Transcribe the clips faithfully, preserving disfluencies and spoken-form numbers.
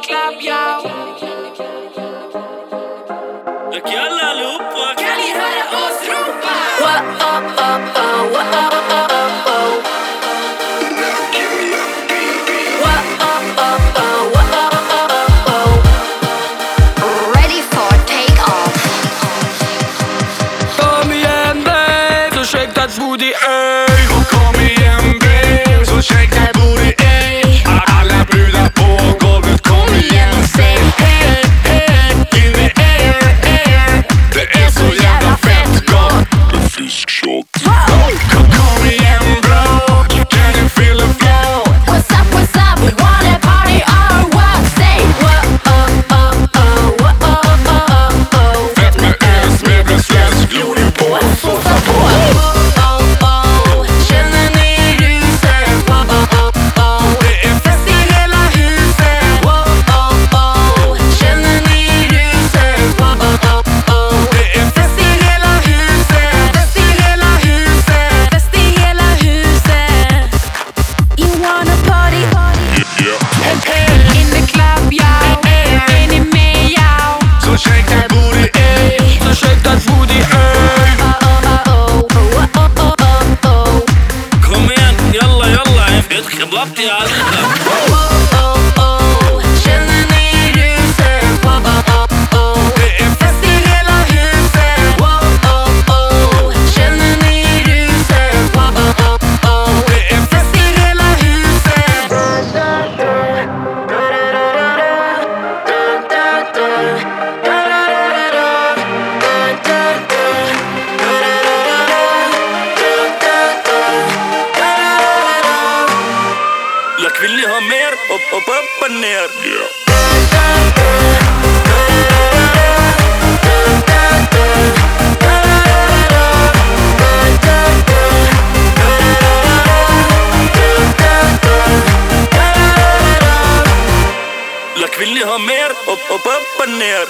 club, yo. Jalla allihopa. Kan ni höra oss ropa? Wow, oh, oh, oh, wow, oh, oh, oh. Wow, oh, oh, oh, wow, oh, oh, oh. Ready for take off. Kom igen babe, så shake that booty ey. Och kom igen babe, så shake that booty ey. Alla brudar på golvet, kom igen och säg hey, hey, in the air, air. Det är så jävla fett gott med fiskshot. Kom, kom igen bro, can you feel the flow? What's up, what's up, we wanna party or what? Say what, oh, oh, oh, what, oh, oh, oh, oh. Fett med ös, med en svensk glory på. Såsa på. Oh, oh, oh, känner ni ruset? Oh, oh, oh, oh. Det är fest i hela huset. Oh, oh, oh, känner ni ruset? Oh, oh, oh, oh. Det är fest i hela huset. Fest i hela huset, fest i hela huset. You wanna party, party in the club, yo. Är ni med, yo? Så shake that booty ey. Så shake that booty ey. Oh, oh, oh, oh, oh, oh, oh, oh. Kom igen, jalla jalla. En fet kebab till alla. Oh, oh, oh, känner ni ruset? Oh, oh, oh, oh. Det är fest i hela huset. Oh, oh, oh, känner ni ruset? Oh, oh, oh, oh. Det är fest i hela huset. Lök, vill ni ha mer? Upp, upp, upp och ner. Lök, vill ni ha mer? Upp, upp, upp och ner.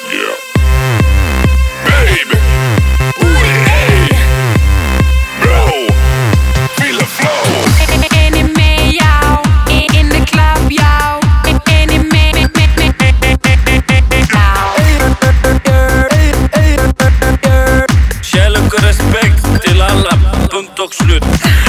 Baby, booty ey. Bro, feel the flow. Är ni med, yo? In the club, yo. Är ni med, med, med, med, med, Kärlek och respekt till alla, punkt och slut.